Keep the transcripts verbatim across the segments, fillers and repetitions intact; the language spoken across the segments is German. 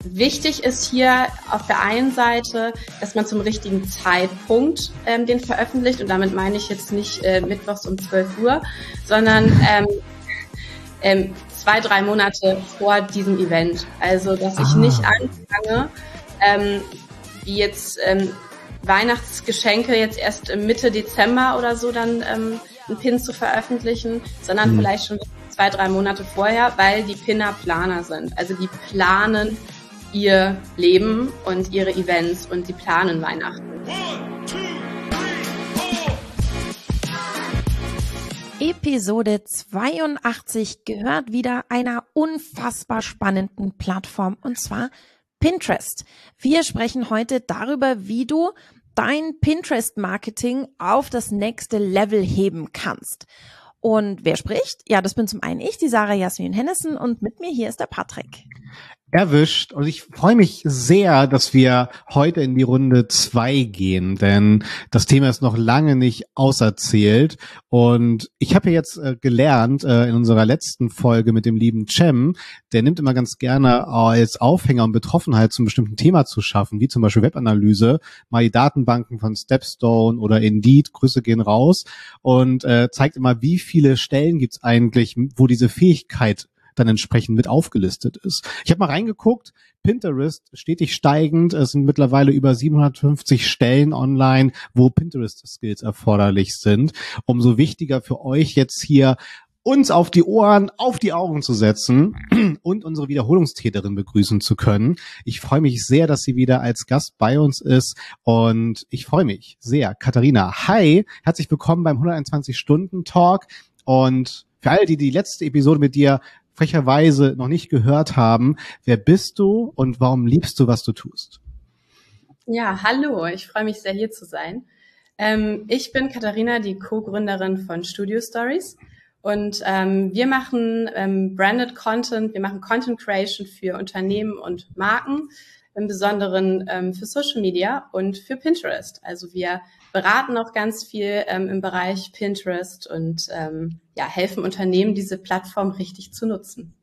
Wichtig ist hier auf der einen Seite, dass man zum richtigen Zeitpunkt ähm, den veröffentlicht. Und damit meine ich jetzt nicht äh, mittwochs um zwölf Uhr, sondern ähm, ähm, zwei, drei Monate vor diesem Event. Also, dass ich ah. nicht anfange, ähm, wie jetzt ähm, Weihnachtsgeschenke jetzt erst Mitte Dezember oder so dann ähm, einen Pin zu veröffentlichen, sondern hm. vielleicht schon zwei, drei Monate vorher, weil die Pinner Planer sind. Also die planen ihr Leben und ihre Events und die planen Weihnachten. Episode zweiundachtzig gehört wieder einer unfassbar spannenden Plattform, und zwar Pinterest. Wir sprechen heute darüber, wie du dein Pinterest-Marketing auf das nächste Level heben kannst. Und wer spricht? Ja, das bin zum einen ich, die Sarah Jasmin Hennessen, und mit mir hier ist der Patrick. Erwischt. Und ich freue mich sehr, dass wir heute in die Runde zwei gehen, denn das Thema ist noch lange nicht auserzählt. Und ich habe ja jetzt äh, gelernt äh, in unserer letzten Folge mit dem lieben Cem, der nimmt immer ganz gerne als Aufhänger, um Betroffenheit zum bestimmten Thema zu schaffen, wie zum Beispiel Webanalyse, mal die Datenbanken von Stepstone oder Indeed, Grüße gehen raus, und äh, zeigt immer, wie viele Stellen gibt es eigentlich, wo diese Fähigkeit dann entsprechend mit aufgelistet ist. Ich habe mal reingeguckt, Pinterest stetig steigend, es sind mittlerweile über siebenhundertfünfzig Stellen online, wo Pinterest-Skills erforderlich sind. Umso wichtiger für euch jetzt hier, uns auf die Ohren, auf die Augen zu setzen und unsere Wiederholungstäterin begrüßen zu können. Ich freue mich sehr, dass sie wieder als Gast bei uns ist, und ich freue mich sehr. Katharina, hi, herzlich willkommen beim hunderteinundzwanzig-Stunden-Talk, und für alle, die die letzte Episode mit dir frecherweise noch nicht gehört haben, wer bist du und warum liebst du, was du tust? Ja, hallo, ich freue mich sehr, hier zu sein. Ähm, ich bin Katharina, die Co-Gründerin von Studio Stories, und ähm, wir machen ähm, Branded Content, wir machen Content Creation für Unternehmen und Marken, im Besonderen ähm, für Social Media und für Pinterest. Also wir beraten auch ganz viel ähm, im Bereich Pinterest und ähm, ja, helfen Unternehmen, diese Plattform richtig zu nutzen.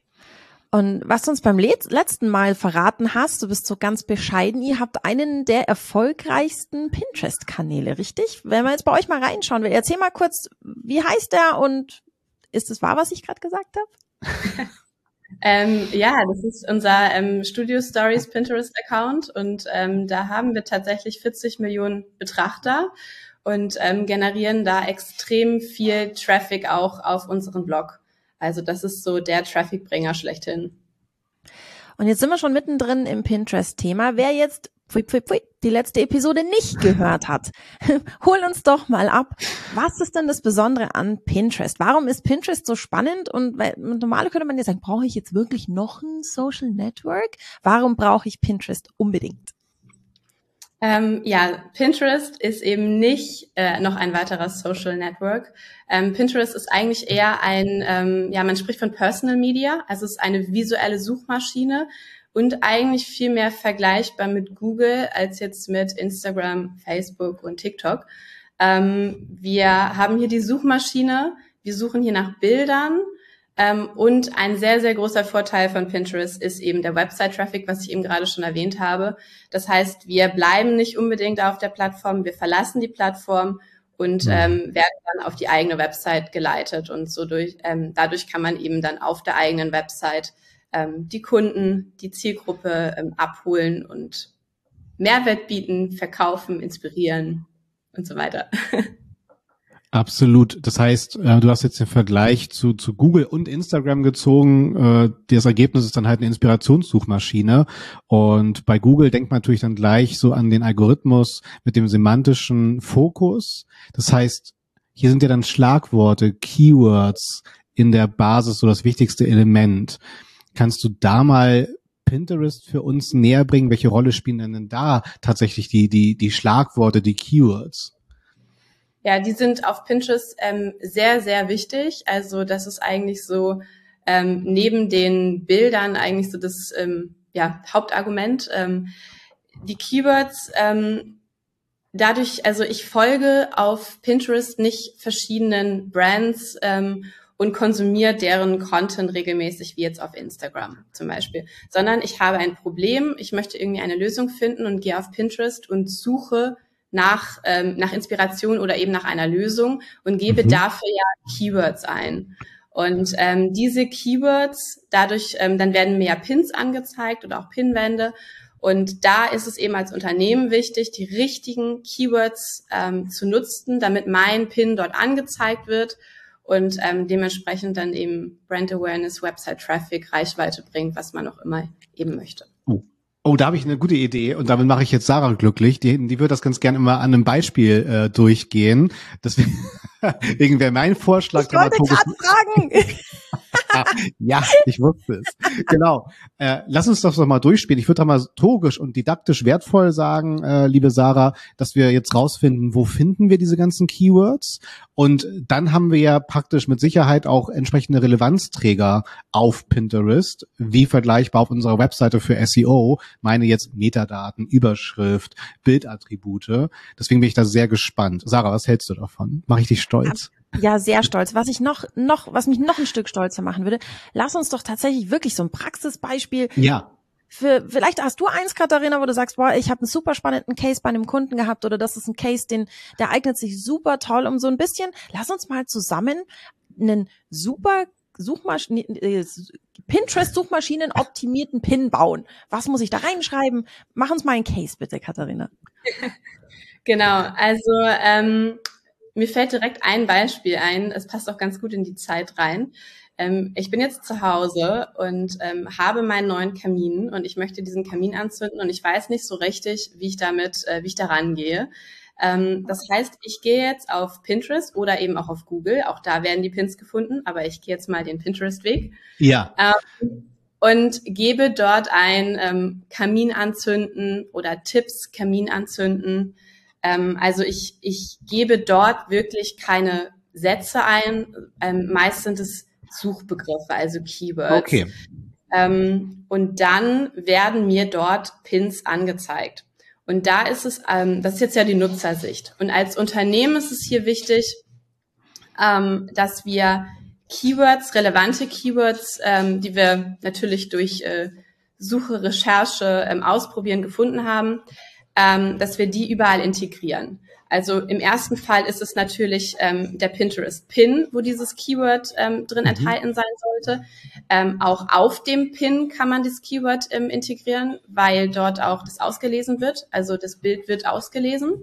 Und was du uns beim Let- letzten Mal verraten hast, du bist so ganz bescheiden, ihr habt einen der erfolgreichsten Pinterest-Kanäle, richtig? Wenn wir jetzt bei euch mal reinschauen will, erzähl mal kurz, wie heißt der und ist es wahr, was ich gerade gesagt habe? Ähm, ja, das ist unser ähm, Studio Stories Pinterest-Account, und ähm, da haben wir tatsächlich vierzig Millionen Betrachter und ähm, generieren da extrem viel Traffic auch auf unseren Blog. Also das ist so der Trafficbringer schlechthin. Und jetzt sind wir schon mittendrin im Pinterest-Thema. Wer jetzt pfui, pfui, pfui, die letzte Episode nicht gehört hat, hol uns doch mal ab. Was ist denn das Besondere an Pinterest? Warum ist Pinterest so spannend? Und weil, normal könnte man ja sagen, brauche ich jetzt wirklich noch ein Social Network? Warum brauche ich Pinterest unbedingt? Ähm, ja, Pinterest ist eben nicht äh, noch ein weiterer Social Network. Ähm, Pinterest ist eigentlich eher ein, ähm, ja, man spricht von Personal Media, also es ist eine visuelle Suchmaschine und eigentlich viel mehr vergleichbar mit Google als jetzt mit Instagram, Facebook und TikTok. Ähm, wir haben hier die Suchmaschine, wir suchen hier nach Bildern. Ähm, und ein sehr, sehr großer Vorteil von Pinterest ist eben der Website-Traffic, was ich eben gerade schon erwähnt habe. Das heißt, wir bleiben nicht unbedingt auf der Plattform, wir verlassen die Plattform und ähm, werden dann auf die eigene Website geleitet. Und so durch, ähm, dadurch kann man eben dann auf der eigenen Website ähm, die Kunden, die Zielgruppe ähm, abholen und Mehrwert bieten, verkaufen, inspirieren und so weiter. Absolut. Das heißt, äh, du hast jetzt den Vergleich zu, zu Google und Instagram gezogen. Äh, das Ergebnis ist dann halt eine Inspirationssuchmaschine. Und bei Google denkt man natürlich dann gleich so an den Algorithmus mit dem semantischen Fokus. Das heißt, hier sind ja dann Schlagworte, Keywords in der Basis so das wichtigste Element. Kannst du da mal Pinterest für uns näher bringen? Welche Rolle spielen denn da tatsächlich die, die, die Schlagworte, die Keywords? Ja, die sind auf Pinterest ähm, sehr, sehr wichtig. Also das ist eigentlich so ähm, neben den Bildern eigentlich so das ähm, ja, Hauptargument. Ähm, die Keywords, ähm, dadurch, also ich folge auf Pinterest nicht verschiedenen Brands ähm, und konsumiere deren Content regelmäßig, wie jetzt auf Instagram zum Beispiel, sondern ich habe ein Problem, ich möchte irgendwie eine Lösung finden und gehe auf Pinterest und suche nach ähm, nach Inspiration oder eben nach einer Lösung und gebe mhm. dafür ja Keywords ein. Und ähm, diese Keywords, dadurch, ähm, dann werden mehr Pins angezeigt oder auch Pinwände. Und da ist es eben als Unternehmen wichtig, die richtigen Keywords ähm, zu nutzen, damit mein Pin dort angezeigt wird und ähm, dementsprechend dann eben Brand Awareness, Website Traffic, Reichweite bringt, was man auch immer eben möchte. Oh. Oh, da habe ich eine gute Idee und damit mache ich jetzt Sarah glücklich. Die, die wird das ganz gerne immer an einem Beispiel äh, durchgehen. Deswegen, deswegen wäre mein Vorschlag. Ich wollte gerade fragen. Ja, ich wusste es. Genau. Äh, lass uns das doch mal durchspielen. Ich würde dramaturgisch und didaktisch wertvoll sagen, äh, liebe Sarah, dass wir jetzt rausfinden, wo finden wir diese ganzen Keywords? Und dann haben wir ja praktisch mit Sicherheit auch entsprechende Relevanzträger auf Pinterest, wie vergleichbar auf unserer Webseite für S E O. Meine jetzt Metadaten, Überschrift, Bildattribute. Deswegen bin ich da sehr gespannt. Sarah, was hältst du davon? Mach ich dich stolz? Ja, sehr stolz. Was ich noch, noch, was mich noch ein Stück stolzer machen würde, lass uns doch tatsächlich wirklich so ein Praxisbeispiel. Ja. Für, vielleicht hast du eins, Katharina, wo du sagst, boah, ich habe einen super spannenden Case bei einem Kunden gehabt oder das ist ein Case, den, der eignet sich super toll um so ein bisschen. Lass uns mal zusammen einen super Suchmaschinen, äh, Pinterest-Suchmaschinen optimierten Pin bauen. Was muss ich da reinschreiben? Mach uns mal einen Case bitte, Katharina. Genau, also ähm, mir fällt direkt ein Beispiel ein. Es passt auch ganz gut in die Zeit rein. Ähm, ich bin jetzt zu Hause und ähm, habe meinen neuen Kamin und ich möchte diesen Kamin anzünden und ich weiß nicht so richtig, wie ich damit, äh, wie ich da rangehe. Ähm, das heißt, ich gehe jetzt auf Pinterest oder eben auch auf Google. Auch da werden die Pins gefunden, aber ich gehe jetzt mal den Pinterest-Weg. Ja. Ähm, und gebe dort ein ähm, Kamin anzünden oder Tipps Kamin anzünden. Ähm, also ich, ich gebe dort wirklich keine Sätze ein. Ähm, meist sind es Suchbegriffe, also Keywords. Okay. Ähm, und dann werden mir dort Pins angezeigt. Und da ist es, ähm, das ist jetzt ja die Nutzersicht. Und als Unternehmen ist es hier wichtig, ähm, dass wir Keywords, relevante Keywords, ähm, die wir natürlich durch äh, Suche, Recherche, ähm, Ausprobieren gefunden haben, ähm, dass wir die überall integrieren. Also im ersten Fall ist es natürlich ähm, der Pinterest-Pin, wo dieses Keyword ähm, drin mhm. enthalten sein sollte. Ähm, auch auf dem Pin kann man das Keyword ähm, integrieren, weil dort auch das ausgelesen wird. Also das Bild wird ausgelesen.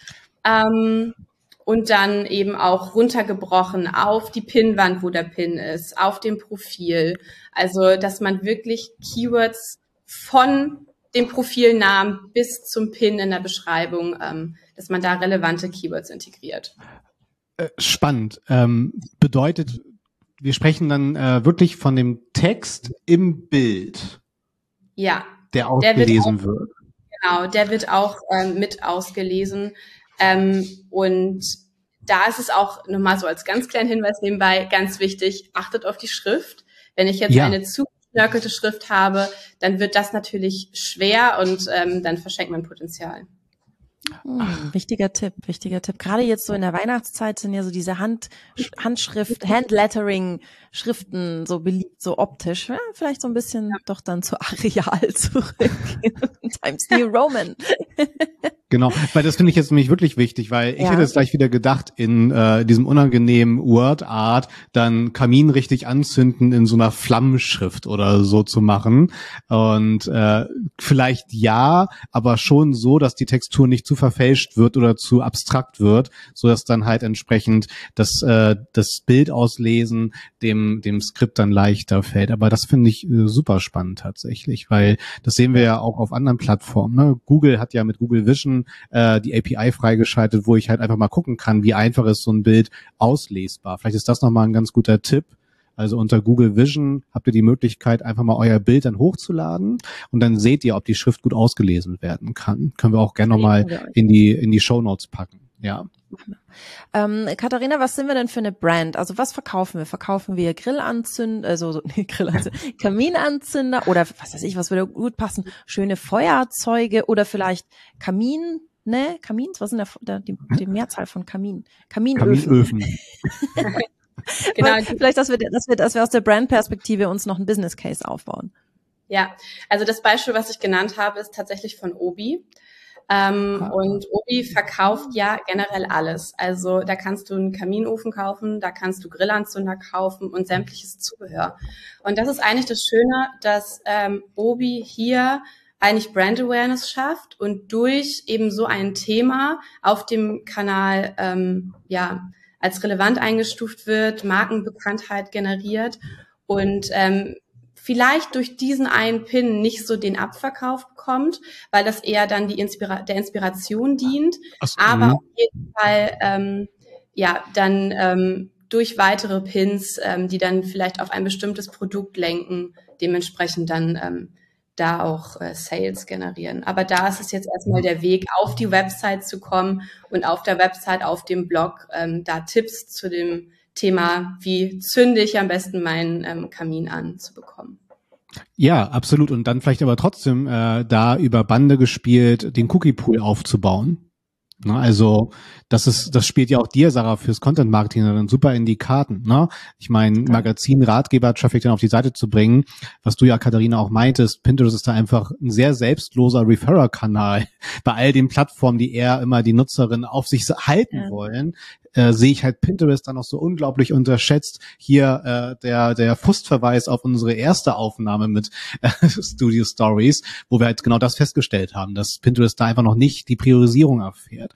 Ähm, und dann eben auch runtergebrochen auf die Pinwand, wo der Pin ist, auf dem Profil. Also dass man wirklich Keywords von dem Profilnamen bis zum Pin in der Beschreibung, ähm, dass man da relevante Keywords integriert. Spannend. Ähm, bedeutet, wir sprechen dann äh, wirklich von dem Text im Bild. Ja. Der ausgelesen der wird. Auch, wird. Genau, der wird auch ähm, mit ausgelesen. Ähm, und da ist es auch nochmal so als ganz kleinen Hinweis nebenbei ganz wichtig, achtet auf die Schrift. Wenn ich jetzt ja. eine zu geknörkelte Schrift habe, dann wird das natürlich schwer und ähm, dann verschenkt man Potenzial. Hm, wichtiger Tipp, wichtiger Tipp. Gerade jetzt so in der Weihnachtszeit sind ja so diese Hand, Handschrift, Handlettering-Schriften so beliebt, so optisch. Ja, vielleicht so ein bisschen ja. doch dann zu Areal zurück. Times New Roman. Genau, weil das finde ich jetzt nämlich wirklich wichtig, weil ich ja. hätte jetzt gleich wieder gedacht, in äh, diesem unangenehmen Word-Art dann Kamin richtig anzünden in so einer Flammenschrift oder so zu machen. Und äh, vielleicht ja, aber schon so, dass die Textur nicht zu verfälscht wird oder zu abstrakt wird, so dass dann halt entsprechend das äh, das Bild auslesen dem dem Skript dann leichter fällt. Aber das finde ich äh, super spannend tatsächlich, weil das sehen wir ja auch auf anderen Plattformen. Ne? Google hat ja mit Google Vision äh, die A P I freigeschaltet, wo ich halt einfach mal gucken kann, wie einfach ist so ein Bild auslesbar. Vielleicht ist das nochmal ein ganz guter Tipp. Also unter Google Vision habt ihr die Möglichkeit, einfach mal euer Bild dann hochzuladen und dann seht ihr, ob die Schrift gut ausgelesen werden kann. Können wir auch gerne nochmal in die in die Shownotes packen. Ja. Ähm, Katharina, was sind wir denn für eine Brand? Also was verkaufen wir? Verkaufen wir Grillanzünder, also so, nee, Grillanzünder, Kaminanzünder oder was weiß ich, was würde gut passen? Schöne Feuerzeuge oder vielleicht Kamin, ne? Kamins? Was ist denn der, der, die, die Mehrzahl von Kamin? Kaminöfen. Kaminöfen. Genau. Vielleicht, dass wir, dass wir, dass wir aus der Brand-Perspektive uns noch einen Business Case aufbauen. Ja, also das Beispiel, was ich genannt habe, ist tatsächlich von Obi. Ähm, ah. Und Obi verkauft ja generell alles. Also da kannst du einen Kaminofen kaufen, da kannst du Grillanzünder kaufen und sämtliches Zubehör. Und das ist eigentlich das Schöne, dass ähm, Obi hier eigentlich Brand Awareness schafft und durch eben so ein Thema auf dem Kanal ähm, ja als relevant eingestuft wird, Markenbekanntheit generiert und ähm, vielleicht durch diesen einen Pin nicht so den Abverkauf bekommt, weil das eher dann die Inspira- der Inspiration dient, so, aber mh. auf jeden Fall ähm, ja dann ähm, durch weitere Pins, ähm, die dann vielleicht auf ein bestimmtes Produkt lenken, dementsprechend dann ähm, da auch äh, Sales generieren. Aber da ist es jetzt erstmal der Weg, auf die Website zu kommen und auf der Website, auf dem Blog, ähm, da Tipps zu dem Thema, wie zünde ich am besten meinen ähm, Kamin an, zu bekommen. Ja, absolut. Und dann vielleicht aber trotzdem äh, da über Bande gespielt, den Cookie-Pool aufzubauen. Ne, also das ist, das spielt ja auch dir, Sarah, fürs Content-Marketing dann super in die Karten. Ne? Ich meine, Magazin, Ratgeber, Traffic dann auf die Seite zu bringen, was du ja, Katharina, auch meintest, Pinterest ist da einfach ein sehr selbstloser Referrer-Kanal. Bei all den Plattformen, die eher immer die Nutzerinnen auf sich halten ja. wollen, äh, sehe ich halt Pinterest dann noch so unglaublich unterschätzt. Hier äh, der der Frustverweis auf unsere erste Aufnahme mit äh, Studio Stories, wo wir halt genau das festgestellt haben, dass Pinterest da einfach noch nicht die Priorisierung erfährt.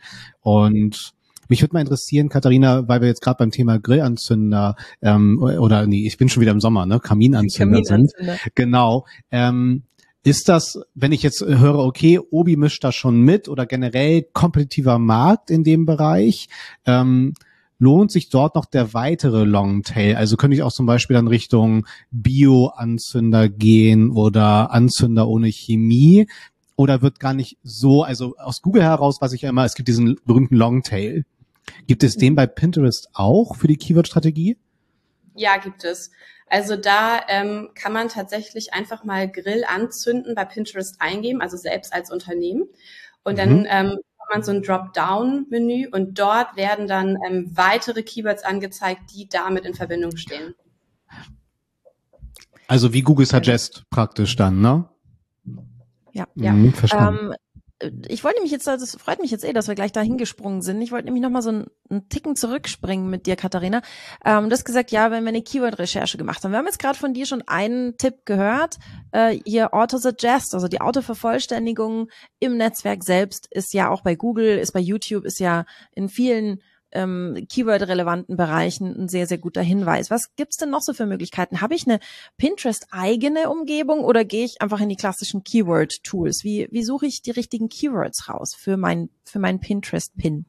Und mich würde mal interessieren, Katharina, weil wir jetzt gerade beim Thema Grillanzünder ähm, oder nee, ich bin schon wieder im Sommer, ne, Kaminanzünder, Kaminanzünder. sind. Genau. Ähm, Ist das, wenn ich jetzt höre, okay, Obi mischt da schon mit oder generell kompetitiver Markt in dem Bereich, ähm, lohnt sich dort noch der weitere Longtail? Also könnte ich auch zum Beispiel dann Richtung Bio-Anzünder gehen oder Anzünder ohne Chemie oder wird gar nicht so, also aus Google heraus weiß ich ja immer, es gibt diesen berühmten Longtail. Gibt es den bei Pinterest auch für die Keyword-Strategie? Ja, gibt es. Also da ähm, kann man tatsächlich einfach mal Grill anzünden bei Pinterest eingeben, also selbst als Unternehmen. Und mhm. dann ähm, hat man so ein Dropdown-Menü und dort werden dann ähm, weitere Keywords angezeigt, die damit in Verbindung stehen. Also wie Google Suggest praktisch dann, ne? Ja, ja. Mhm, verstanden. Ähm, ich wollte mich jetzt, das freut mich jetzt eh, dass wir gleich da hingesprungen sind. Ich wollte nämlich nochmal so einen, einen Ticken zurückspringen mit dir, Katharina. Ähm, du hast gesagt, ja, wenn wir eine Keyword-Recherche gemacht haben. Wir haben jetzt gerade von dir schon einen Tipp gehört, äh, hier Auto-Suggest, also die Autovervollständigung im Netzwerk selbst ist ja auch bei Google, ist bei YouTube, ist ja in vielen ähm, Keyword-relevanten Bereichen ein sehr, sehr guter Hinweis. Was gibt's denn noch so für Möglichkeiten? Habe ich eine Pinterest-eigene Umgebung oder gehe ich einfach in die klassischen Keyword-Tools? Wie, wie suche ich die richtigen Keywords raus für mein, für meinen Pinterest-Pin?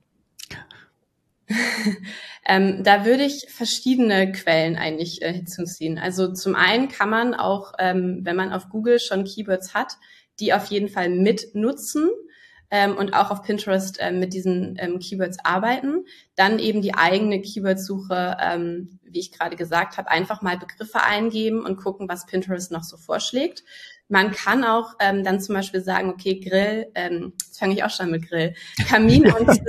ähm, da würde ich verschiedene Quellen eigentlich äh, hinzuziehen. Also zum einen kann man auch, ähm, wenn man auf Google schon Keywords hat, die auf jeden Fall mitnutzen. Ähm, und auch auf Pinterest ähm, mit diesen ähm, Keywords arbeiten, dann eben die eigene Keywordsuche, ähm, wie ich gerade gesagt habe, einfach mal Begriffe eingeben und gucken, was Pinterest noch so vorschlägt. Man kann auch ähm, dann zum Beispiel sagen, okay, Grill, ähm, jetzt fange ich auch schon mit Grill, Kamin anzünden,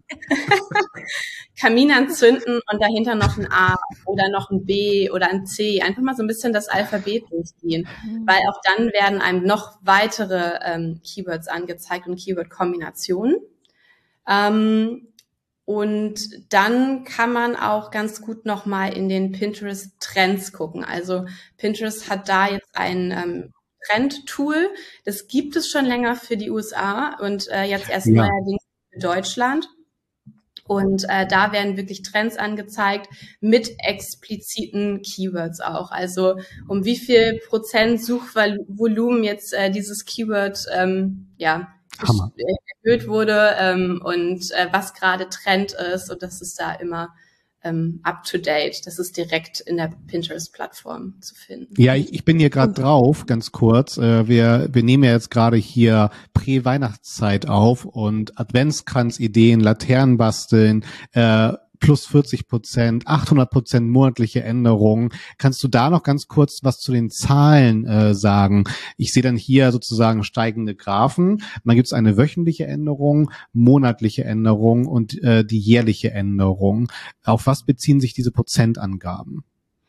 Kamin anzünden und dahinter noch ein A oder noch ein B oder ein C, einfach mal so ein bisschen das Alphabet durchgehen, weil auch dann werden einem noch weitere ähm, Keywords angezeigt und Keyword-Kombinationen. Ähm, und dann kann man auch ganz gut nochmal in den Pinterest-Trends gucken. Also Pinterest hat da jetzt ein ähm, Trend-Tool, das gibt es schon länger für die U S A und äh, jetzt erst ja. neuerdings für Deutschland. Und äh, da werden wirklich Trends angezeigt mit expliziten Keywords auch. Also um wie viel Prozent Suchvolumen jetzt äh, dieses Keyword ähm, ja Hammer. erhöht wurde ähm, und äh, was gerade Trend ist. Und das ist da immer ähm, up to date. Das ist direkt in der Pinterest-Plattform zu finden. Ja, ich, ich bin hier gerade drauf, ganz kurz. Äh, wir, wir nehmen ja jetzt gerade hier Prä-Weihnachtszeit auf und Adventskranz-Ideen, Laternen basteln, äh, plus vierzig Prozent, achthundert Prozent monatliche Änderungen. Kannst du da noch ganz kurz was zu den Zahlen äh, sagen? Ich sehe dann hier sozusagen steigende Graphen. Dann gibt es eine wöchentliche Änderung, monatliche Änderung und äh, die jährliche Änderung. Auf was beziehen sich diese Prozentangaben?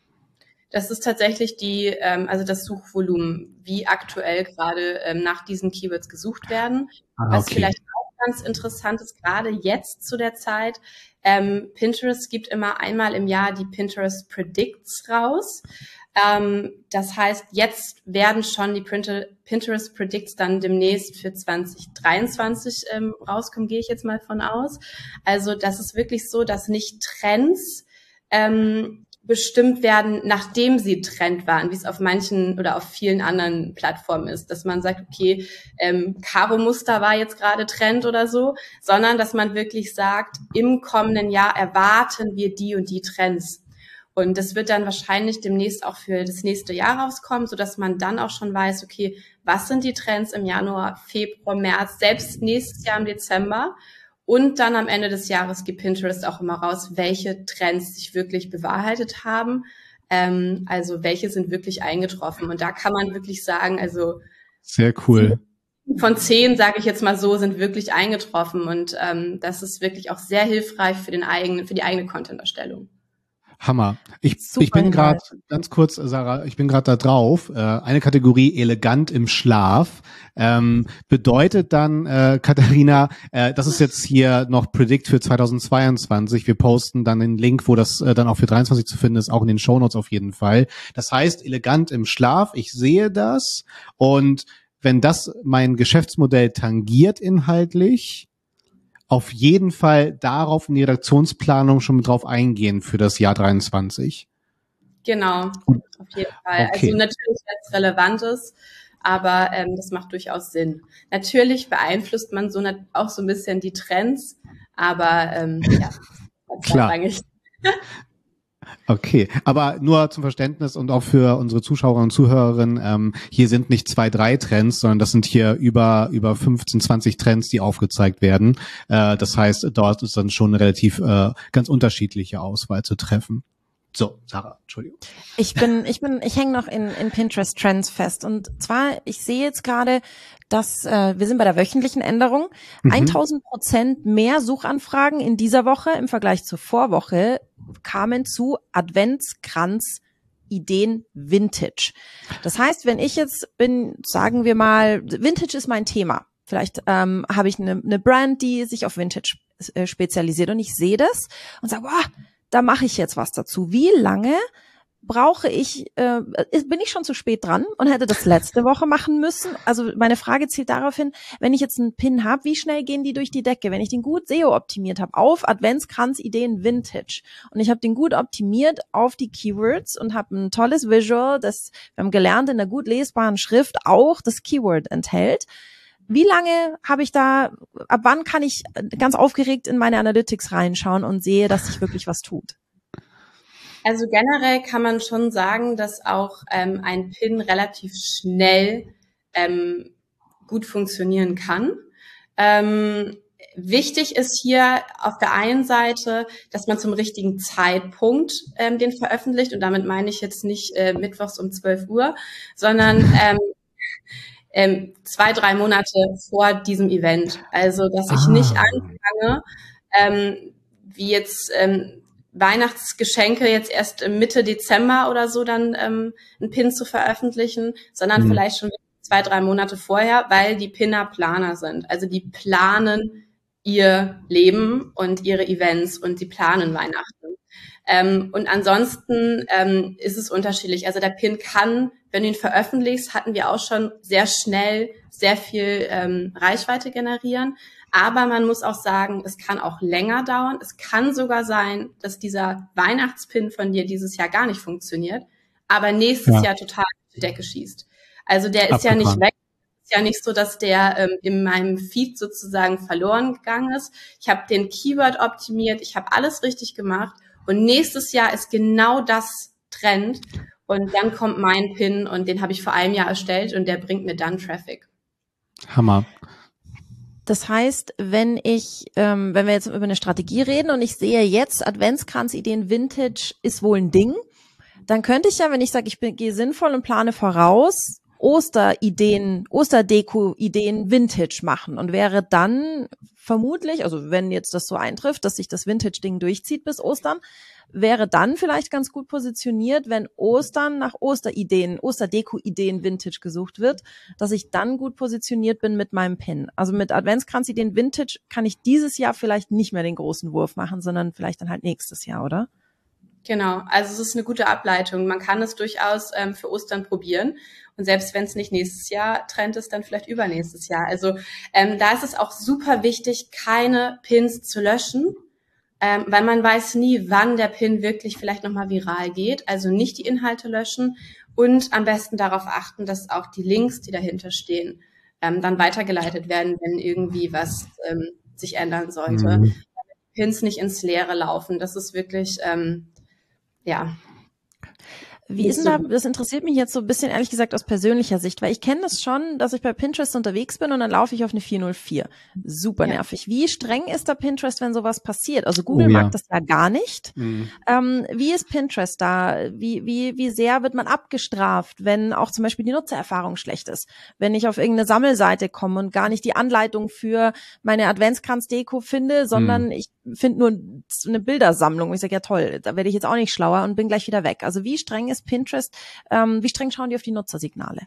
Das ist tatsächlich die, ähm, also das Suchvolumen, wie aktuell gerade ähm, nach diesen Keywords gesucht werden. Ah, Was okay. vielleicht auch ganz interessant ist, gerade jetzt zu der Zeit, ähm, Pinterest gibt immer einmal im Jahr die Pinterest Predicts raus. Ähm, das heißt, jetzt werden schon die Pinterest Predicts dann demnächst für zwanzig dreiundzwanzig ähm, rauskommen, gehe ich jetzt mal von aus. Also das ist wirklich so, dass nicht Trends ähm, bestimmt werden, nachdem sie Trend waren, wie es auf manchen oder auf vielen anderen Plattformen ist, dass man sagt, okay, ähm, Karo-Muster war jetzt gerade Trend oder so, sondern dass man wirklich sagt, im kommenden Jahr erwarten wir die und die Trends. Und das wird dann wahrscheinlich demnächst auch für das nächste Jahr rauskommen, sodass man dann auch schon weiß, okay, was sind die Trends im Januar, Februar, März, selbst nächstes Jahr im Dezember. Und dann am Ende des Jahres gibt Pinterest auch immer raus, welche Trends sich wirklich bewahrheitet haben. Ähm, also welche sind wirklich eingetroffen. Und da kann man wirklich sagen, also sehr cool. Von zehn, sage ich jetzt mal so, sind wirklich eingetroffen. Und ähm, das ist wirklich auch sehr hilfreich für den eigenen, für die eigene Content-Erstellung. Hammer. Ich, ich bin gerade, ganz kurz, Sarah, ich bin gerade da drauf. Äh, eine Kategorie elegant im Schlaf. Ähm, bedeutet dann, äh, Katharina, äh, das ist jetzt hier noch Predict für zweitausendzweiundzwanzig. Wir posten dann den Link, wo das äh, dann auch für dreiundzwanzig zu finden ist, auch in den Shownotes auf jeden Fall. Das heißt, elegant im Schlaf, ich sehe das. Und wenn das mein Geschäftsmodell tangiert inhaltlich, auf jeden Fall darauf in die Redaktionsplanung schon mit drauf eingehen für das Jahr dreiundzwanzig. Genau, auf jeden Fall. Okay. Also natürlich, wenn es relevant ist, aber ähm, das macht durchaus Sinn. Natürlich beeinflusst man so auch so ein bisschen die Trends, aber ähm, ja, klar. Okay, aber nur zum Verständnis und auch für unsere Zuschauer und Zuhörerinnen, ähm, hier sind nicht zwei, drei Trends, sondern das sind hier über über fünfzehn, zwanzig Trends, die aufgezeigt werden. Äh, das heißt, dort ist dann schon eine relativ äh, ganz unterschiedliche Auswahl zu treffen. So, Sarah, Entschuldigung. Ich bin, ich bin, ich hänge noch in, in Pinterest Trends fest. Und zwar, ich sehe jetzt gerade, dass äh, wir sind bei der wöchentlichen Änderung. Mhm. tausend Prozent mehr Suchanfragen in dieser Woche im Vergleich zur Vorwoche kamen zu Adventskranz Ideen Vintage. Das heißt, wenn ich jetzt bin, sagen wir mal, Vintage ist mein Thema. Vielleicht ähm, habe ich eine, eine Brand, die sich auf Vintage äh, spezialisiert und ich sehe das und sage, boah, da mache ich jetzt was dazu. Wie lange brauche ich, äh, bin ich schon zu spät dran und hätte das letzte Woche machen müssen? Also meine Frage zielt darauf hin, wenn ich jetzt einen Pin habe, wie schnell gehen die durch die Decke? Wenn ich den gut S E O optimiert habe auf Adventskranz-Ideen Vintage und ich habe den gut optimiert auf die Keywords und habe ein tolles Visual, das, wir haben gelernt, in einer gut lesbaren Schrift auch das Keyword enthält. Wie lange habe ich da, ab wann kann ich ganz aufgeregt in meine Analytics reinschauen und sehe, dass sich wirklich was tut? Also generell kann man schon sagen, dass auch ähm, ein Pin relativ schnell ähm, gut funktionieren kann. Ähm, wichtig ist hier auf der einen Seite, dass man zum richtigen Zeitpunkt ähm, den veröffentlicht. Und damit meine ich jetzt nicht äh, mittwochs um zwölf Uhr, sondern ähm, ähm, zwei, drei Monate vor diesem Event. Also, dass ich ah. nicht anfange, ähm, wie jetzt ähm, Weihnachtsgeschenke jetzt erst Mitte Dezember oder so dann ähm, einen Pin zu veröffentlichen, sondern mhm. vielleicht schon zwei, drei Monate vorher, weil die Pinner Planer sind. Also die planen ihr Leben und ihre Events und die planen Weihnachten. Ähm, und ansonsten ähm, ist es unterschiedlich. Also der Pin kann, wenn du ihn veröffentlichst, hatten wir auch schon sehr schnell sehr viel ähm, Reichweite generieren. Aber man muss auch sagen, es kann auch länger dauern. Es kann sogar sein, dass dieser Weihnachtspin von dir dieses Jahr gar nicht funktioniert, aber nächstes ja. Jahr total auf die Decke schießt. Also der ist Abgefahren. ja nicht weg. Es ist ja nicht so, dass der ähm, in meinem Feed sozusagen verloren gegangen ist. Ich habe den Keyword optimiert, ich habe alles richtig gemacht und nächstes Jahr ist genau das Trend und dann kommt mein Pin und den habe ich vor einem Jahr erstellt und der bringt mir dann Traffic. Hammer. Das heißt, wenn ich, ähm, wenn wir jetzt über eine Strategie reden und ich sehe jetzt, Adventskranzideen Vintage ist wohl ein Ding, dann könnte ich ja, wenn ich sage, ich bin, gehe sinnvoll und plane voraus, Osterideen, Osterdeko-Ideen Vintage machen und wäre dann vermutlich, also wenn jetzt das so eintrifft, dass sich das Vintage-Ding durchzieht bis Ostern, wäre dann vielleicht ganz gut positioniert, wenn Ostern nach Osterideen, Osterdeko-Ideen Vintage gesucht wird, dass ich dann gut positioniert bin mit meinem Pin. Also mit Adventskranzideen Vintage kann ich dieses Jahr vielleicht nicht mehr den großen Wurf machen, sondern vielleicht dann halt nächstes Jahr, oder? Genau, also es ist eine gute Ableitung. Man kann es durchaus ähm, für Ostern probieren. Und selbst wenn es nicht nächstes Jahr Trend ist, dann vielleicht übernächstes Jahr. Also ähm, da ist es auch super wichtig, keine Pins zu löschen, ähm, weil man weiß nie, wann der Pin wirklich vielleicht nochmal viral geht. Also nicht die Inhalte löschen und am besten darauf achten, dass auch die Links, die dahinter stehen, ähm, dann weitergeleitet werden, wenn irgendwie was ähm, sich ändern sollte. Mhm. Pins nicht ins Leere laufen. Das ist wirklich... Ähm, Ja. Wie ist denn da, das interessiert mich jetzt so ein bisschen, ehrlich gesagt, aus persönlicher Sicht, weil ich kenne das schon, dass ich bei Pinterest unterwegs bin und dann laufe ich auf eine vier null vier. Super ja. nervig. Wie streng ist da Pinterest, wenn sowas passiert? Also Google oh, ja. mag das ja gar nicht. Mhm. Ähm, wie ist Pinterest da? Wie, wie, wie sehr wird man abgestraft, wenn auch zum Beispiel die Nutzererfahrung schlecht ist? Wenn ich auf irgendeine Sammelseite komme und gar nicht die Anleitung für meine Adventskranz-Deko finde, sondern mhm. ich finde nur eine Bildersammlung. Und ich sage, ja toll, da werde ich jetzt auch nicht schlauer und bin gleich wieder weg. Also wie streng ist Pinterest? Ähm, wie streng schauen die auf die Nutzersignale?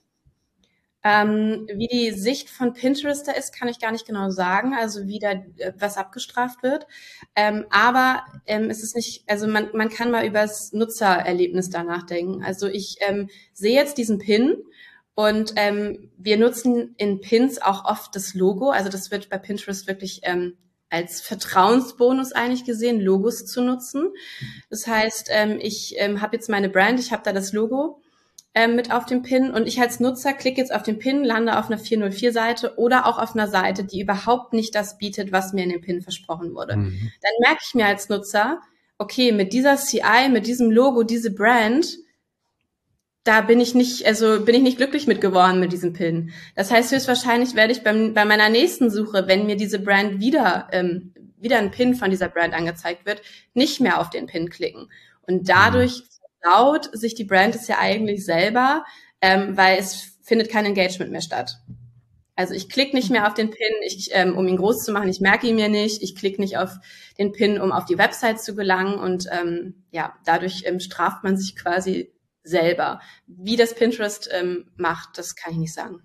Ähm, wie die Sicht von Pinterest da ist, kann ich gar nicht genau sagen, also wie da äh, was abgestraft wird. Ähm, aber ähm, es ist nicht, also man, man kann mal über das Nutzererlebnis da nachdenken. Also ich ähm, sehe jetzt diesen Pin und ähm, wir nutzen in Pins auch oft das Logo. Also das wird bei Pinterest wirklich ähm, als Vertrauensbonus eigentlich gesehen, Logos zu nutzen. Das heißt, ähm, ich ähm, habe jetzt meine Brand, ich habe da das Logo ähm, mit auf dem Pin und ich als Nutzer klicke jetzt auf den Pin, lande auf einer vier null vier Seite oder auch auf einer Seite, die überhaupt nicht das bietet, was mir in dem Pin versprochen wurde. Mhm. Dann merke ich mir als Nutzer, okay, mit dieser C I, mit diesem Logo, diese Brand, da bin ich nicht, also bin ich nicht glücklich mit geworden mit diesem Pin. Das heißt, höchstwahrscheinlich werde ich beim, bei meiner nächsten Suche, wenn mir diese Brand wieder, ähm, wieder ein Pin von dieser Brand angezeigt wird, nicht mehr auf den Pin klicken. Und dadurch versaut sich die Brand es ja eigentlich selber, ähm, weil es findet kein Engagement mehr statt. Also ich klicke nicht mehr auf den Pin, ich, ähm, um ihn groß zu machen, ich merke ihn mir nicht, ich klicke nicht auf den Pin, um auf die Website zu gelangen und ähm, ja, dadurch ähm, straft man sich quasi selber. Wie das Pinterest ähm, macht, das kann ich nicht sagen.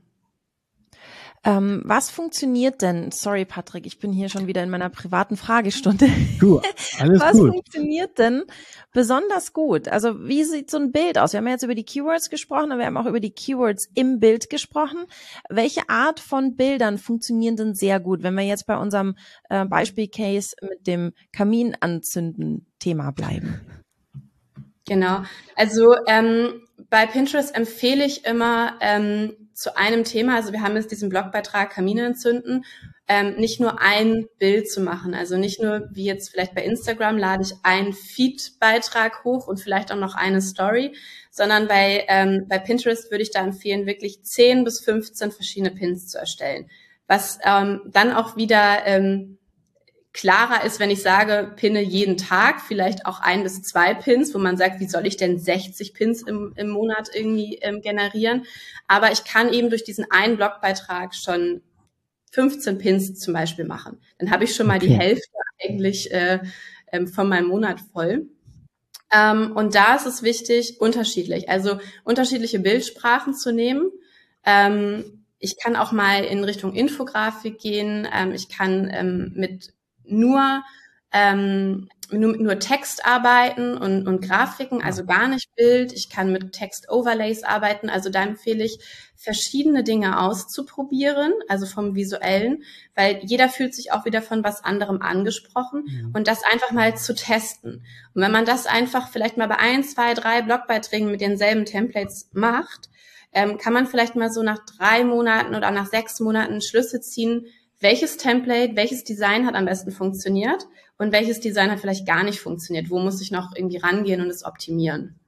Ähm, was funktioniert denn, sorry Patrick, ich bin hier schon wieder in meiner privaten Fragestunde. Du, alles was gut. funktioniert denn besonders gut? Also wie sieht so ein Bild aus? Wir haben ja jetzt über die Keywords gesprochen, aber wir haben auch über die Keywords im Bild gesprochen. Welche Art von Bildern funktionieren denn sehr gut, wenn wir jetzt bei unserem äh, Beispiel-Case mit dem Kaminanzünden-Thema bleiben? Genau, also ähm, bei Pinterest empfehle ich immer ähm, zu einem Thema, also wir haben jetzt diesen Blogbeitrag Kamine entzünden, ähm, nicht nur ein Bild zu machen, also nicht nur wie jetzt vielleicht bei Instagram lade ich einen Feed-Beitrag hoch und vielleicht auch noch eine Story, sondern bei, ähm, bei Pinterest würde ich da empfehlen, wirklich zehn bis fünfzehn verschiedene Pins zu erstellen, was ähm, dann auch wieder ähm, klarer ist, wenn ich sage, pinne jeden Tag, vielleicht auch ein bis zwei Pins, wo man sagt, wie soll ich denn sechzig Pins im, im Monat irgendwie ähm, generieren? Aber ich kann eben durch diesen einen Blogbeitrag schon fünfzehn Pins zum Beispiel machen. Dann habe ich schon mal okay. die Hälfte eigentlich äh, ähm, von meinem Monat voll. Ähm, und da ist es wichtig, unterschiedlich, also unterschiedliche Bildsprachen zu nehmen. Ähm, ich kann auch mal in Richtung Infografik gehen. Ähm, ich kann ähm, mit nur ähm, nur, nur Text arbeiten und, und Grafiken, also gar nicht Bild. Ich kann mit Text-Overlays arbeiten. Also da empfehle ich, verschiedene Dinge auszuprobieren, also vom Visuellen, weil jeder fühlt sich auch wieder von was anderem angesprochen mhm. und das einfach mal zu testen. Und wenn man das einfach vielleicht mal bei ein, zwei, drei Blogbeiträgen mit denselben Templates macht, ähm, kann man vielleicht mal so nach drei Monaten oder nach sechs Monaten Schlüsse ziehen, welches Template, welches Design hat am besten funktioniert und welches Design hat vielleicht gar nicht funktioniert. Wo muss ich noch irgendwie rangehen und es optimieren?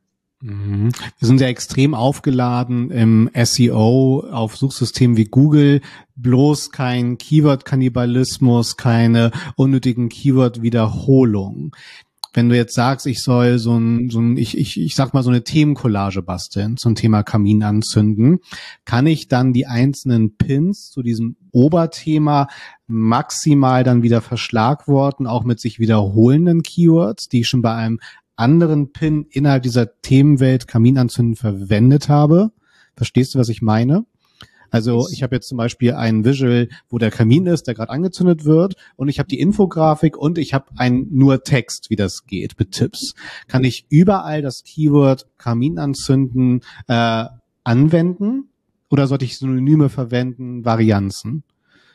Wir sind ja extrem aufgeladen im S E O auf Suchsystemen wie Google. Bloß kein Keyword-Kannibalismus, keine unnötigen Keyword-Wiederholungen. Wenn du jetzt sagst, ich soll so ein, so ein ich, ich, ich sag mal so eine Themencollage basteln zum Thema Kamin anzünden, kann ich dann die einzelnen Pins zu diesem Oberthema maximal dann wieder verschlagworten, auch mit sich wiederholenden Keywords, die ich schon bei einem anderen Pin innerhalb dieser Themenwelt Kamin anzünden verwendet habe. Verstehst du, was ich meine? Also ich habe jetzt zum Beispiel ein Visual, wo der Kamin ist, der gerade angezündet wird, und ich habe die Infografik und ich habe einen nur Text, wie das geht, mit Tipps. Kann ich überall das Keyword Kamin anzünden äh, anwenden oder sollte ich Synonyme verwenden, Varianzen?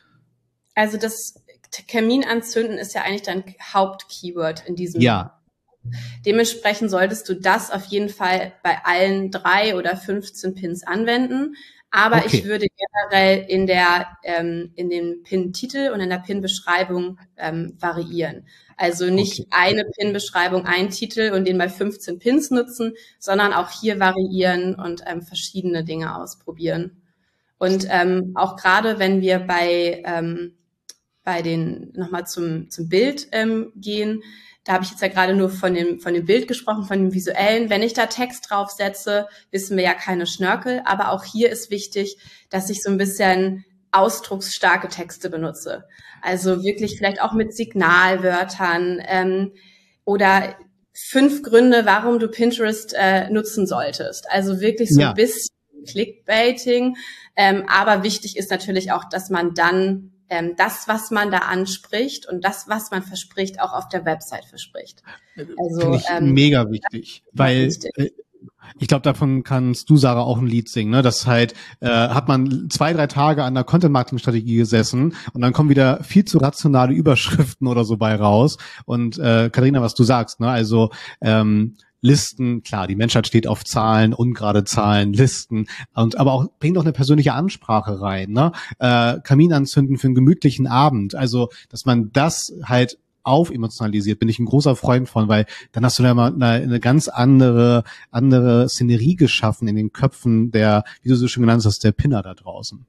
Also das Kamin anzünden ist ja eigentlich dein Hauptkeyword in diesem. Ja. Dementsprechend solltest du das auf jeden Fall bei allen drei oder fünfzehn Pins anwenden. Aber okay. Ich würde generell in der ähm, in den Pin-Titel und in der Pin-Beschreibung ähm, variieren. Also nicht okay. eine Pin-Beschreibung, ein Titel und den bei fünfzehn Pins nutzen, sondern auch hier variieren und ähm, verschiedene Dinge ausprobieren. Und ähm, auch gerade wenn wir bei ähm, bei den nochmal zum zum Bild ähm, gehen, da habe ich jetzt ja gerade nur von dem von dem Bild gesprochen, von dem visuellen. Wenn ich da Text draufsetze, wissen wir ja keine Schnörkel. Aber auch hier ist wichtig, dass ich so ein bisschen ausdrucksstarke Texte benutze. Also wirklich vielleicht auch mit Signalwörtern ähm, oder fünf Gründe, warum du Pinterest äh, nutzen solltest. Also wirklich so ja. ein bisschen Clickbaiting. Ähm, aber wichtig ist natürlich auch, dass man dann Ähm, das, was man da anspricht und das, was man verspricht, auch auf der Website verspricht. Also finde ich ähm, mega wichtig, weil wichtig. Äh, ich glaube, davon kannst du, Sarah, auch ein Lied singen. Ne? Das halt äh, hat man zwei, drei Tage an der Content-Marketing-Strategie gesessen und dann kommen wieder viel zu rationale Überschriften oder so bei raus. Und äh, Katharina, was du sagst, ne? Also ähm, Listen, klar, die Menschheit steht auf Zahlen, ungerade Zahlen, Listen, und aber auch bringt doch eine persönliche Ansprache rein, ne? Äh, Kamin anzünden für einen gemütlichen Abend, also dass man das halt aufemotionalisiert, bin ich ein großer Freund von, weil dann hast du da mal eine, eine ganz andere andere Szenerie geschaffen in den Köpfen der, wie du so schön genannt hast, der Pinner da draußen.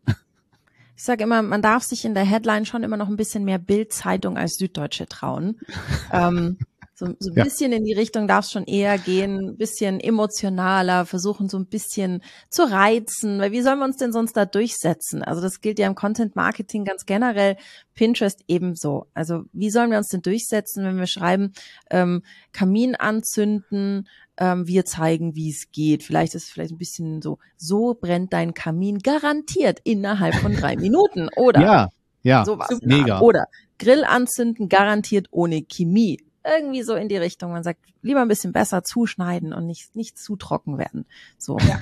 Ich sage immer, man darf sich in der Headline schon immer noch ein bisschen mehr Bild-Zeitung als Süddeutsche trauen. ähm, So, so ein ja. bisschen in die Richtung darf es schon eher gehen, ein bisschen emotionaler, versuchen so ein bisschen zu reizen, weil wie sollen wir uns denn sonst da durchsetzen? Also das gilt ja im Content Marketing ganz generell, Pinterest ebenso. Also wie sollen wir uns denn durchsetzen, wenn wir schreiben, ähm, Kamin anzünden, ähm, wir zeigen, wie es geht. Vielleicht ist es vielleicht ein bisschen so, so brennt dein Kamin garantiert innerhalb von drei Minuten, oder? Ja, ja, sowas mega. Oder Grill anzünden garantiert ohne Chemie. Irgendwie so in die Richtung. Man sagt, lieber ein bisschen besser zuschneiden und nicht nicht zu trocken werden. So. Ja.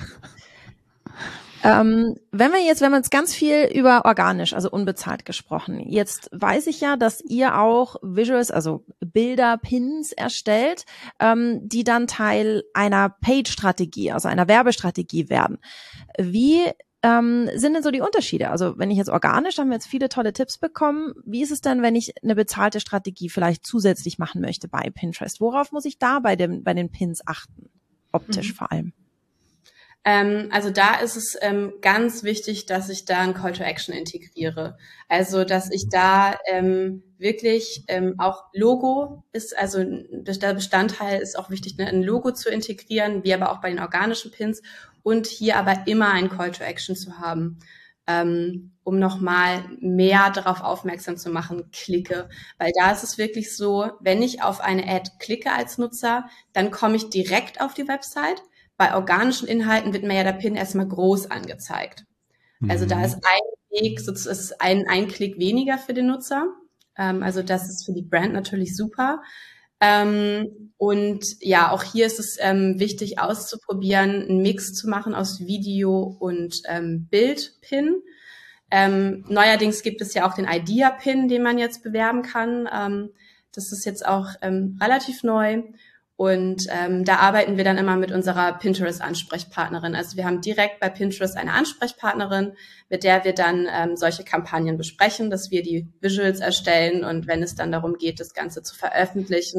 ähm, wenn wir jetzt, wir haben jetzt ganz viel über organisch, also unbezahlt gesprochen. Jetzt weiß ich ja, dass ihr auch Visuals, also Bilder, Pins erstellt, ähm, die dann Teil einer Page-Strategie, also einer Werbestrategie werden. Wie Ähm, sind denn so die Unterschiede? Also wenn ich jetzt organisch, haben wir jetzt viele tolle Tipps bekommen. Wie ist es denn, wenn ich eine bezahlte Strategie vielleicht zusätzlich machen möchte bei Pinterest? Worauf muss ich da bei dem bei den Pins achten? Optisch mhm. vor allem. Ähm, also da ist es ähm, ganz wichtig, dass ich da ein Call to Action integriere. Also dass ich da ähm, wirklich ähm, auch Logo ist, also der Bestandteil ist auch wichtig, ne, ein Logo zu integrieren, wie aber auch bei den organischen Pins, und hier aber immer ein Call to Action zu haben, ähm, um nochmal mehr darauf aufmerksam zu machen, klicke. Weil da ist es wirklich so, wenn ich auf eine Ad klicke als Nutzer, dann komme ich direkt auf die Website. Bei organischen Inhalten wird mir ja der Pin erstmal groß angezeigt. Mhm. Also da ist ein Weg, sozusagen, es ist ein, ein Klick weniger für den Nutzer. Ähm, also das ist für die Brand natürlich super. Ähm, und ja, auch hier ist es ähm, wichtig auszuprobieren, einen Mix zu machen aus Video und ähm, Bild-Pin. Ähm, neuerdings gibt es ja auch den Idea-Pin, den man jetzt bewerben kann. Ähm, das ist jetzt auch ähm, relativ neu. Und ähm, da arbeiten wir dann immer mit unserer Pinterest-Ansprechpartnerin. Also wir haben direkt bei Pinterest eine Ansprechpartnerin, mit der wir dann ähm, solche Kampagnen besprechen, dass wir die Visuals erstellen und wenn es dann darum geht, das Ganze zu veröffentlichen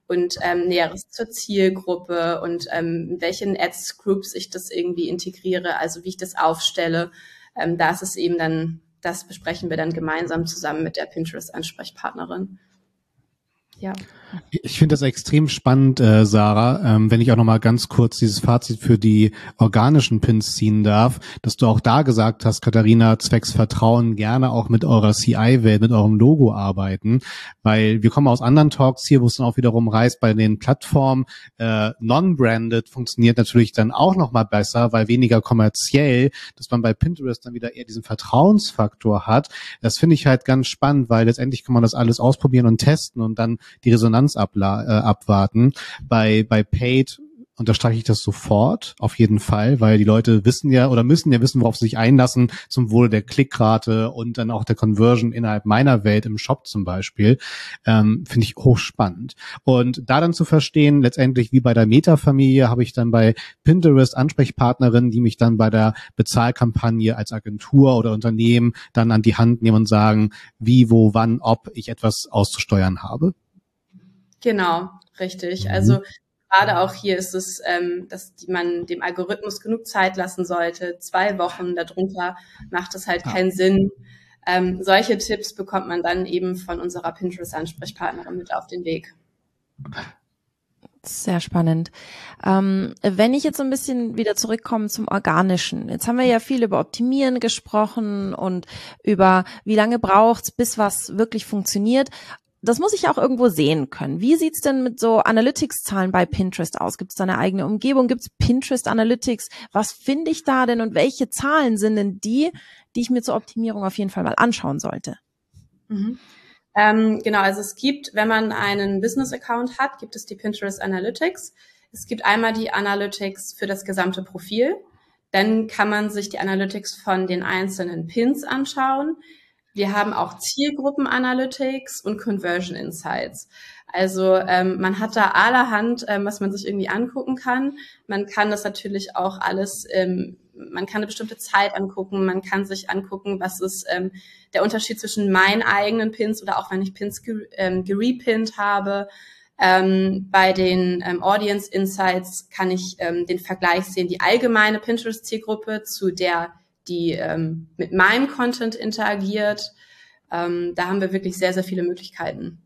und ähm, Näheres zur Zielgruppe und ähm, in welchen Ads-Groups ich das irgendwie integriere, also wie ich das aufstelle. Ähm, da ist es eben dann, das besprechen wir dann gemeinsam zusammen mit der Pinterest-Ansprechpartnerin. Ja. Ich finde das extrem spannend, äh, Sarah, ähm, wenn ich auch noch mal ganz kurz dieses Fazit für die organischen Pins ziehen darf, dass du auch da gesagt hast, Katharina, zwecks Vertrauen gerne auch mit eurer C I-Welt, mit eurem Logo arbeiten, weil wir kommen aus anderen Talks hier, wo es dann auch wiederum reißt, bei den Plattformen äh, non-branded funktioniert natürlich dann auch noch mal besser, weil weniger kommerziell, dass man bei Pinterest dann wieder eher diesen Vertrauensfaktor hat. Das finde ich halt ganz spannend, weil letztendlich kann man das alles ausprobieren und testen und dann die Resonanz abla- äh, abwarten. Bei, bei Paid unterstreiche ich das sofort, auf jeden Fall, weil die Leute wissen ja oder müssen ja wissen, worauf sie sich einlassen, zum Wohle der Klickrate und dann auch der Conversion innerhalb meiner Welt im Shop zum Beispiel. Ähm, finde ich hochspannend. Und da dann zu verstehen, letztendlich wie bei der Meta-Familie, habe ich dann bei Pinterest Ansprechpartnerinnen, die mich dann bei der Bezahlkampagne als Agentur oder Unternehmen dann an die Hand nehmen und sagen, wie, wo, wann, ob ich etwas auszusteuern habe. Genau, richtig. Also gerade auch hier ist es, ähm, dass die, man dem Algorithmus genug Zeit lassen sollte. Zwei Wochen darunter macht es halt keinen Sinn. Ähm, solche Tipps bekommt man dann eben von unserer Pinterest-Ansprechpartnerin mit auf den Weg. Sehr spannend. Ähm, wenn ich jetzt so ein bisschen wieder zurückkomme zum Organischen. Jetzt haben wir ja viel über Optimieren gesprochen und über wie lange braucht's, bis was wirklich funktioniert. Das muss ich auch irgendwo sehen können. Wie sieht's denn mit so Analytics-Zahlen bei Pinterest aus? Gibt es da eine eigene Umgebung? Gibt es Pinterest Analytics? Was finde ich da denn und welche Zahlen sind denn die, die ich mir zur Optimierung auf jeden Fall mal anschauen sollte? Mhm. Ähm, genau, also es gibt, wenn man einen Business-Account hat, gibt es die Pinterest Analytics. Es gibt einmal die Analytics für das gesamte Profil. Dann kann man sich die Analytics von den einzelnen Pins anschauen. Wir haben auch Zielgruppen-Analytics und Conversion Insights. Also ähm, man hat da allerhand, ähm, was man sich irgendwie angucken kann. Man kann das natürlich auch alles, ähm, man kann eine bestimmte Zeit angucken, man kann sich angucken, was ist ähm, der Unterschied zwischen meinen eigenen Pins oder auch wenn ich Pins ge- ähm, gerepinnt habe. Ähm, bei den ähm, Audience Insights kann ich ähm, den Vergleich sehen, die allgemeine Pinterest-Zielgruppe zu der, die ähm, mit meinem Content interagiert. Ähm, da haben wir wirklich sehr, sehr viele Möglichkeiten.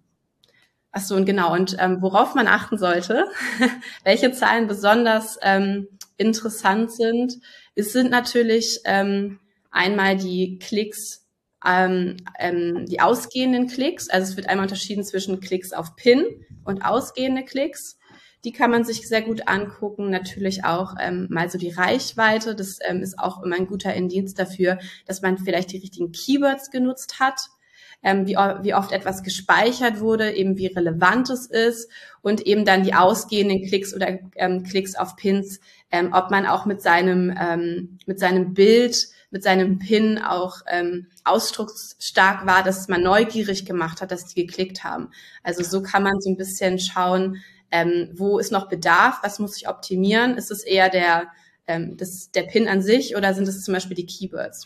Ach so, und genau. Und ähm, worauf man achten sollte, welche Zahlen besonders ähm, interessant sind, es sind natürlich ähm, einmal die Klicks, ähm, ähm, die ausgehenden Klicks. Also es wird einmal unterschieden zwischen Klicks auf Pin und ausgehende Klicks. Die kann man sich sehr gut angucken. Natürlich auch ähm, mal so die Reichweite. Das ähm, ist auch immer ein guter Indiz dafür, dass man vielleicht die richtigen Keywords genutzt hat, ähm, wie, wie oft etwas gespeichert wurde, eben wie relevant es ist und eben dann die ausgehenden Klicks oder ähm, Klicks auf Pins, ähm, ob man auch mit seinem ähm, mit seinem Bild, mit seinem Pin auch ähm, ausdrucksstark war, dass man neugierig gemacht hat, dass die geklickt haben. Also so kann man so ein bisschen schauen, Ähm, wo ist noch Bedarf? Was muss ich optimieren? Ist es eher der, ähm, das, der Pin an sich oder sind es zum Beispiel die Keywords?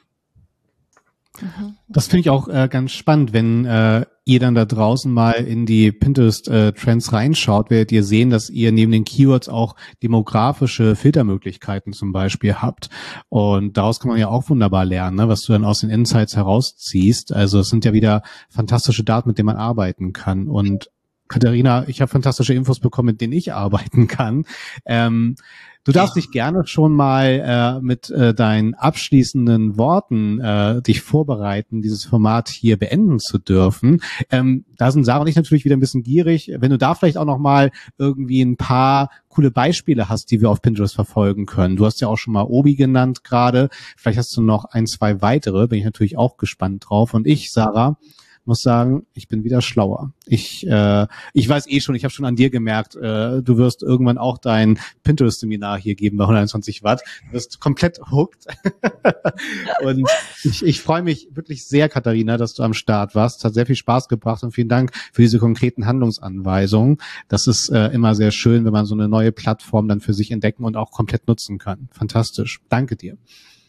Das finde ich auch äh, ganz spannend, wenn äh, ihr dann da draußen mal in die Pinterest-Trends äh, reinschaut, werdet ihr sehen, dass ihr neben den Keywords auch demografische Filtermöglichkeiten zum Beispiel habt. Und daraus kann man ja auch wunderbar lernen, ne, was du dann aus den Insights herausziehst. Also es sind ja wieder fantastische Daten, mit denen man arbeiten kann. Und Katharina, ich habe fantastische Infos bekommen, mit denen ich arbeiten kann. Ähm, du darfst dich gerne schon mal äh, mit äh, deinen abschließenden Worten äh, dich vorbereiten, dieses Format hier beenden zu dürfen. Ähm, da sind Sarah und ich natürlich wieder ein bisschen gierig. Wenn du da vielleicht auch noch mal irgendwie ein paar coole Beispiele hast, die wir auf Pinterest verfolgen können. Du hast ja auch schon mal Obi genannt gerade. Vielleicht hast du noch ein, zwei weitere. Bin ich natürlich auch gespannt drauf. Und ich, Sarah, muss sagen, ich bin wieder schlauer. Ich äh, ich weiß eh schon, ich habe schon an dir gemerkt, äh, du wirst irgendwann auch dein Pinterest-Seminar hier geben bei hunderteinundzwanzig Watt. Du wirst komplett hooked. Und ich, ich freue mich wirklich sehr, Katharina, dass du am Start warst. Es hat sehr viel Spaß gebracht und vielen Dank für diese konkreten Handlungsanweisungen. Das ist äh, immer sehr schön, wenn man so eine neue Plattform dann für sich entdecken und auch komplett nutzen kann. Fantastisch. Danke dir.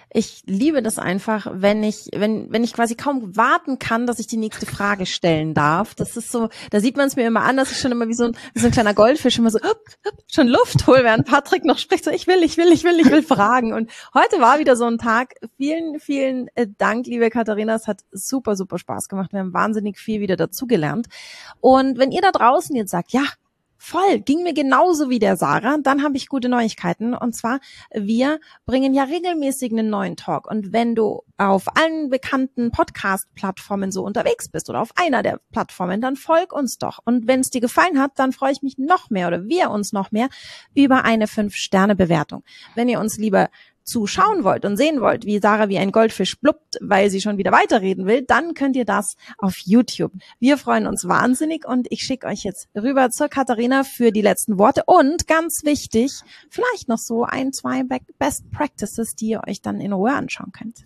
Ich liebe das einfach, wenn ich, wenn, wenn ich quasi kaum warten kann, dass ich die nächste Frage stellen darf. Das ist so, da sieht man es mir immer an, dass ich schon immer wie so ein, wie so ein kleiner Goldfisch immer so hup, hup, schon Luft hole, während Patrick noch spricht, so ich will, ich will, ich will, ich will fragen. Und heute war wieder so ein Tag. Vielen, vielen Dank, liebe Katharina. Es hat super, super Spaß gemacht. Wir haben wahnsinnig viel wieder dazugelernt. Und wenn ihr da draußen jetzt sagt, ja, voll, ging mir genauso wie der Sarah, dann habe ich gute Neuigkeiten. Und zwar, wir bringen ja regelmäßig einen neuen Talk. Und wenn du auf allen bekannten Podcast-Plattformen so unterwegs bist oder auf einer der Plattformen, dann folg uns doch. Und wenn es dir gefallen hat, dann freue ich mich noch mehr oder wir uns noch mehr über eine fünf Sterne Bewertung. Wenn ihr uns lieber zuschauen wollt und sehen wollt, wie Sarah wie ein Goldfisch blubbt, weil sie schon wieder weiterreden will, dann könnt ihr das auf YouTube. Wir freuen uns wahnsinnig und ich schicke euch jetzt rüber zur Katharina für die letzten Worte und ganz wichtig, vielleicht noch so ein, zwei Best Practices, die ihr euch dann in Ruhe anschauen könnt.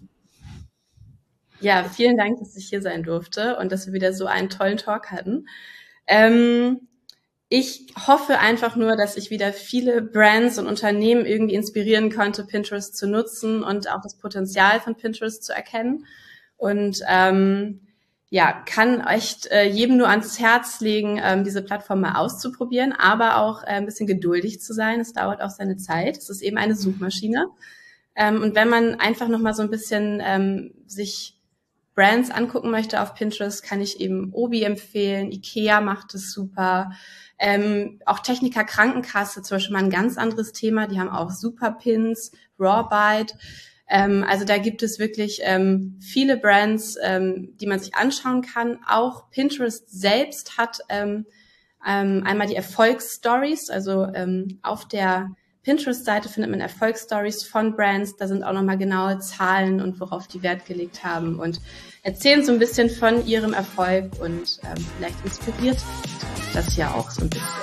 Ja, vielen Dank, dass ich hier sein durfte und dass wir wieder so einen tollen Talk hatten. Ähm, Ich hoffe einfach nur, dass ich wieder viele Brands und Unternehmen irgendwie inspirieren konnte, Pinterest zu nutzen und auch das Potenzial von Pinterest zu erkennen. Und ähm, ja, kann echt äh, jedem nur ans Herz legen, ähm, diese Plattform mal auszuprobieren, aber auch äh, ein bisschen geduldig zu sein. Es dauert auch seine Zeit. Es ist eben eine Suchmaschine. Ähm, und wenn man einfach noch mal so ein bisschen ähm, sich Brands angucken möchte auf Pinterest, kann ich eben Obi empfehlen. Ikea macht es super. Ähm, auch Techniker Krankenkasse, zum Beispiel mal ein ganz anderes Thema. Die haben auch super Pins, Rawbite. Ähm, also da gibt es wirklich ähm, viele Brands, ähm, die man sich anschauen kann. Auch Pinterest selbst hat ähm, ähm, einmal die Erfolgsstories. Also ähm, auf der Pinterest-Seite findet man Erfolgsstories von Brands. Da sind auch nochmal genaue Zahlen und worauf die Wert gelegt haben und erzählen so ein bisschen von ihrem Erfolg und ähm, vielleicht inspiriert das ja auch so ein bisschen.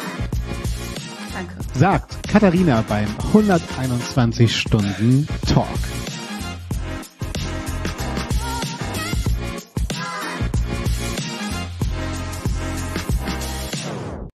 Danke. Sagt Katharina beim hunderteinundzwanzig Stunden Talk.